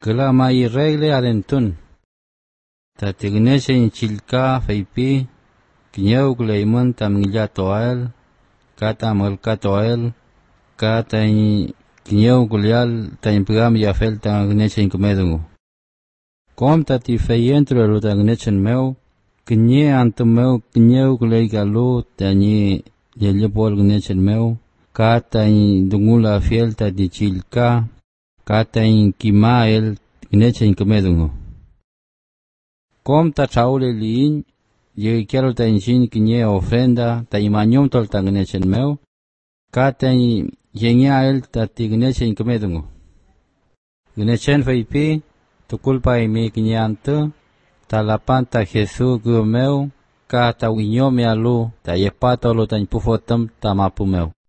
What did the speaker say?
Kala mai regle alentun. Ta tigneche in chilka feipi, kinyau gleimun tam ngilya toel, kata malka toel, kata kinyau gulial ta impigam yafel ta gneche in kumedungu. Kom ta ti feyentro lo ta gnechen meu, kinye antum meu kinyau gulei galu ta ni yelipol gnechen meu, kata dungula fiel ta di chilka, kata kimael gneche in kumedungu. Kom ta chaule liin, ye quiero ta inshin kinye ofrenda ta imanyom tol ta gnechen meu, kata yenya el ta ti gneche in kumedungu. Gnechen feipi, tu culpa imi kinyantu, ta lapan ta Jesús gu meu, kata winyome alu ta yepato lo ta impufotam ta mapu meu.